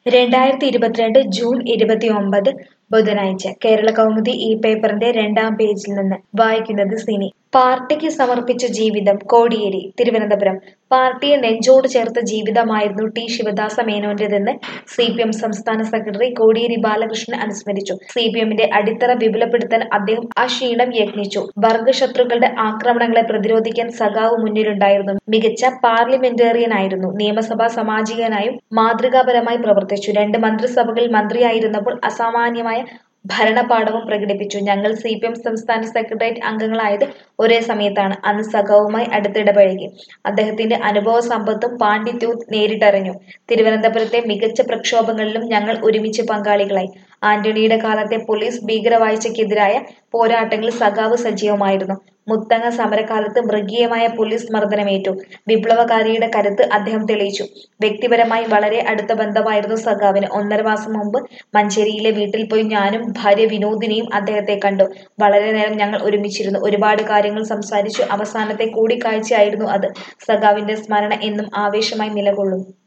2022 June 29 ബുധനാഴ്ച കേരളകൗമുദി ഈ പേപ്പറിന്റെ രണ്ടാം പേജിൽ നിന്ന് വായിക്കുന്നത് സിനി. പാർട്ടിക്ക് സമർപ്പിച്ച ജീവിതം കോടിയേരി തിരുവനന്തപുരം. പാർട്ടിയെ നെഞ്ചോട് ചേർത്ത ജീവിതമായിരുന്നു ടി ശിവദാസ മേനോന്റേതെന്ന് CPM സംസ്ഥാന സെക്രട്ടറി കോടിയേരി ബാലകൃഷ്ണൻ അനുസ്മരിച്ചു. CPMന്റെ അടിത്തറ വിപുലപ്പെടുത്താൻ അദ്ദേഹം അക്ഷീണം യത്നിച്ചു. വർഗശത്രുക്കളുടെ ആക്രമണങ്ങളെ പ്രതിരോധിക്കാൻ സഖാവ് മുന്നിലുണ്ടായിരുന്നു. മികച്ച പാർലമെന്റേറിയനായിരുന്നു. നിയമസഭാ സാമാജികനായും മാതൃകാപരമായി പ്രവർത്തിച്ചു. 2 മന്ത്രിസഭകളിൽ മന്ത്രിയായിരുന്നപ്പോൾ അസാമാന്യമായ ഭരണപാടവം പ്രകടിപ്പിച്ചു. ഞങ്ങൾ CPM സംസ്ഥാന സെക്രട്ടേറിയറ്റ് അംഗങ്ങളായത് ഒരേ സമയത്താണ്. അന്ന് സഖാവുമായി അടുത്തിടപഴകി. അദ്ദേഹത്തിന്റെ അനുഭവ സമ്പത്തും പാണ്ഡിത്യവും നേരിട്ടറിഞ്ഞു. തിരുവനന്തപുരത്തെ മികച്ച പ്രക്ഷോഭങ്ങളിലും ഞങ്ങൾ ഒരുമിച്ച് പങ്കാളികളായി. ആന്റണിയുടെ കാലത്തെ പോലീസ് ഭീകരവാഴ്ചയ്ക്കെതിരായ പോരാട്ടങ്ങളിൽ സഖാവ് സജീവമായിരുന്നു. മുത്തങ്ങ സമരകാലത്ത് മൃഗീയമായ പോലീസ് മർദ്ദനമേറ്റു. വിപ്ലവകാരിയുടെ കരുത്ത് അദ്ദേഹം തെളിയിച്ചു. വ്യക്തിപരമായി വളരെ അടുത്ത ബന്ധമായിരുന്നു സഖാവിന്. 1.5 മാസം മുമ്പ് മഞ്ചേരിയിലെ വീട്ടിൽ പോയി ഞാനും ഭാര്യ വിനോദിനിയും അദ്ദേഹത്തെ കണ്ടു. വളരെ നേരം ഞങ്ങൾ ഒരുമിച്ചിരുന്നു. ഒരുപാട് കാര്യങ്ങൾ സംസാരിച്ചു. അവസാനത്തെ കൂടിക്കാഴ്ചയായിരുന്നു അത്. സഖാവിന്റെ സ്മരണ എന്നും ആവേശമായി നിലകൊള്ളും.